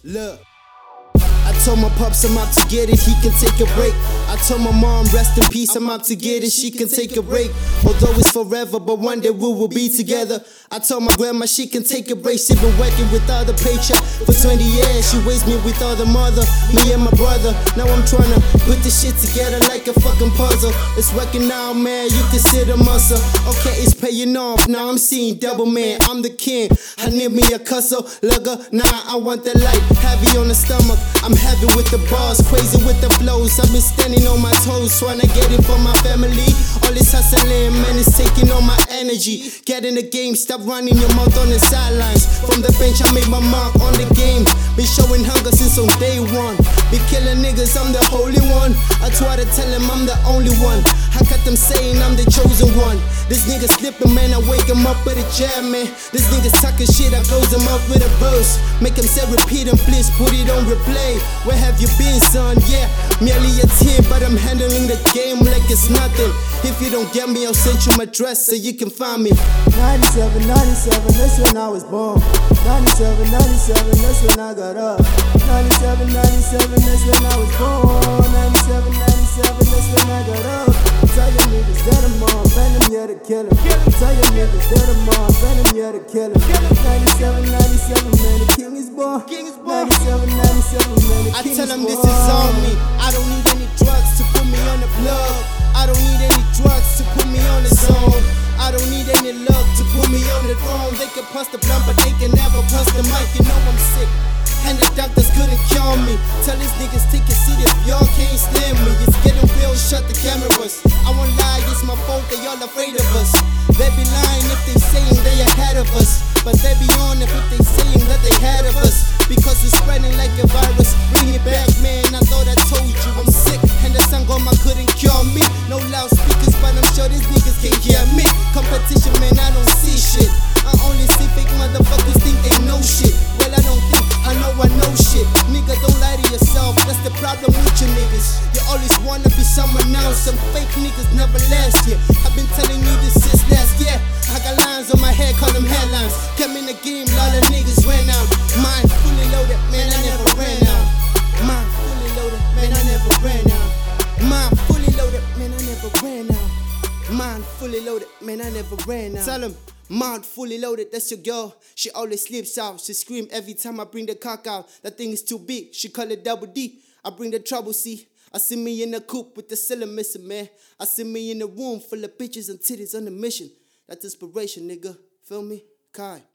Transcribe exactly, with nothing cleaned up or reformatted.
Look, I told my pops I'm out to get it, he can take a break. I told my mom rest in peace, I'm out to get it, she can take a break. Although it's forever, but one day we will be together. I told my grandma she can take a break, she been working without a paycheck for twenty years. She raised me with all the mother, me and my brother. Now I'm trying to put this shit together like a fucking puzzle. It's working now, man, you can see the muscle. Okay, it's paying off, now I'm seeing double, man, I'm the king. I need me a cussle, lugger, nah, I want the light, heavy on the stomach. I'm heavy with the bars, crazy with the flows. I've been standing on my toes, trying to get it for my family. All this hustling, man, it's taking all my energy. Get in the game, stop running your mouth on the sidelines. From the bench, I made my mark on the game. Been showing hunger since on day one. Been killing niggas, I'm the holy one. I try to tell them I'm the only one. I got them saying I'm the chosen one. This nigga slipping, man, I wake him up with a jam, man. This nigga's talking shit, I close him up with a verse. Make him say repeat and please put it on replay. Where have you been, son? Yeah, merely a team, but I'm handling the game like it's nothing. If you don't get me, I'll send you my address so you can find me. ninety-seven, ninety-seven, that's when I was born. ninety-seven, ninety-seven, that's when I got up. ninety-seven, ninety-seven, that's when I was born. ninety-seven, ninety-seven, that's when I got up. Tell your niggas that I'm on, Venom, yeah, to kill him. Tell your niggas that I'm on, Venom, yeah, to kill him. ninety-seven, ninety-seven, man, the king is born. ninety-seven, ninety-seven, man, the I king tell is them born. this is on me. I don't need any drugs to put me on the plug. I don't need any drugs to put me on the zone. I don't need any love to put me on the throne. They can pass the blunt, but they can never pass the mic. You know I'm sick, and the doctors couldn't cure me. Tell these niggas take a seat if y'all can't stand me. It's getting real, shut the cameras. I won't lie, it's my fault, they all afraid of us. They be lying if they saying they ahead of us, but they be on if they saying that they had of us. Because it's spreading like a virus. Bring it back, man, I thought I told you I'm sick, and the sangoma couldn't cure me. No loudspeakers, but I'm sure these niggas can't hear me. Competition, man, I don't see shit. I only see fake motherfuckers think they know shit. Well, I don't think, I know I know shit. Nigga, don't lie to yourself, that's the problem with you niggas. You always wanna be someone else. Some fake niggas never last year. I've been telling you this since last year. I got lines on my head, call them headlines. Came in the game, lot of niggas ran out. Mine fully loaded, man, I never ran out. Mine fully loaded, man, I never ran out. Mine fully loaded, man, I never ran out. Mine fully loaded, man, I never ran out. Tell him, mine fully loaded, that's your girl. She always sleeps out. She scream every time I bring the cock out. That thing is too big, she call it double D. I bring the trouble, see. I see me in the coupe with the ceiling missing, man. I see me in a room full of bitches and titties on the mission. That's inspiration, nigga. Feel me? Kai.